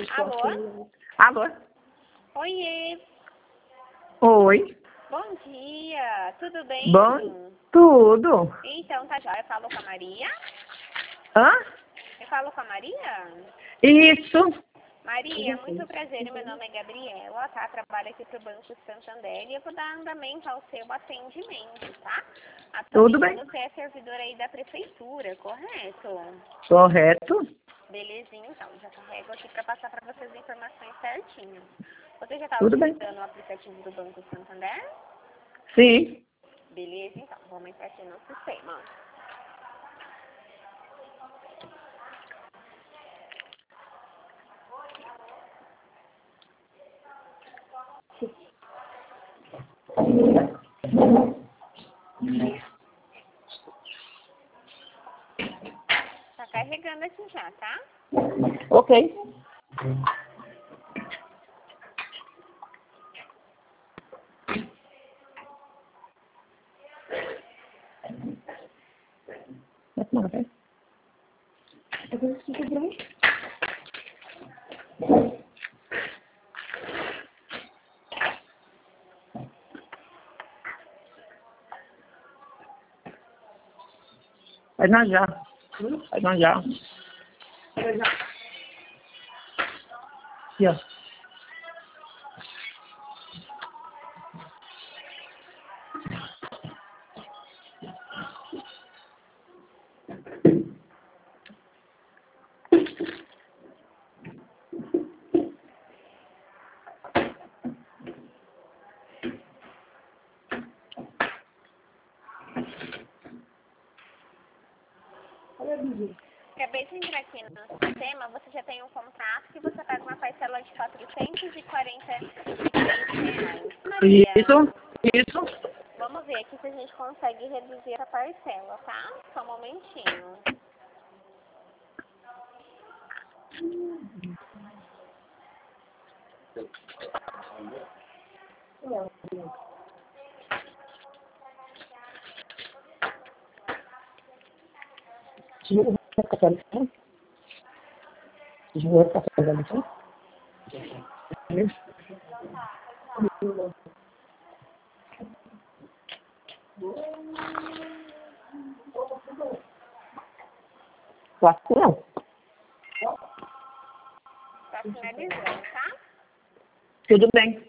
Alô? Alô? Oiê, Oi. bom dia, tudo bem? Bom, tudo. Então, tá já, eu falo com a Maria? Hã? Eu falo com a Maria? Isso. Maria, muito prazer, meu nome é Gabriela, tá? Trabalho aqui pro Banco Santander e eu vou dar andamento ao seu atendimento, tá? Tudo Atualmente bem. você é servidor aí da prefeitura, correto? Correto. Belezinha, então, já carrego aqui para passar para vocês as informações certinhas. Você já está Tudo bem. utilizando o aplicativo do Banco Santander? Sim. Beleza, então, vamos entrar aqui no sistema. Tá carregando aqui já, tá? Ok. Vai na já. Vai na já. Aqui, ó. Acabei de entrar aqui no sistema, você já tem um contrato que você paga uma parcela de R$ 443. Maria, Isso. vamos ver aqui se a gente consegue reduzir a parcela, tá? Só um momentinho. Quatro não. Tá finalizando, tá? Tudo bem.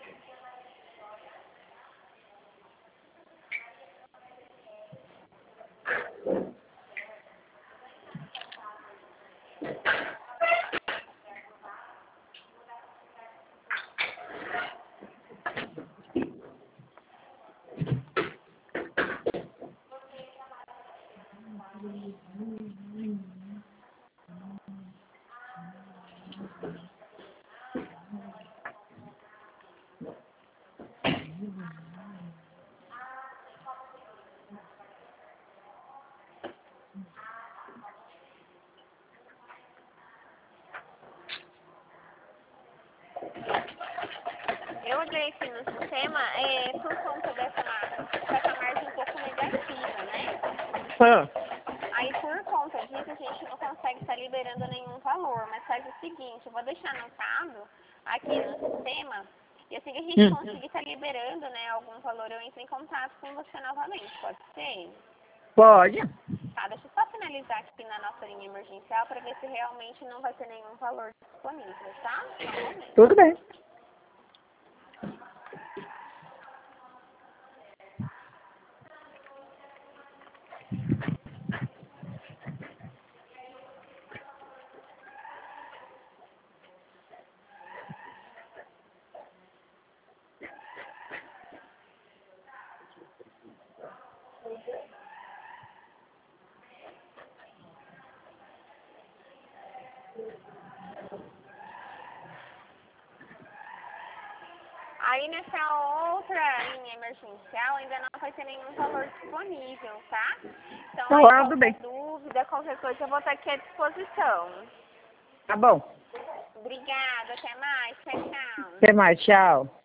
Eu olhei aqui no sistema, por conta dessa margem um pouco negativa, né? Hã? Aí, por conta disso, a gente não consegue estar liberando nenhum valor. Mas faz o seguinte, eu vou deixar anotado aqui no sistema. E assim que a gente conseguir estar liberando, né, algum valor, eu entro em contato com você novamente. Pode ser? Pode. Tá, deixa eu só finalizar aqui na nossa linha emergencial para ver se realmente não vai ter nenhum valor disponível, tá? Só um momento. Tudo bem. Aí nessa outra linha emergencial ainda não vai ter nenhum valor disponível, tá? Então aí Tudo qualquer bem. dúvida, qualquer coisa eu vou estar aqui à disposição. Tá bom. Obrigada, até mais, tchau, tchau. Até mais. Tchau.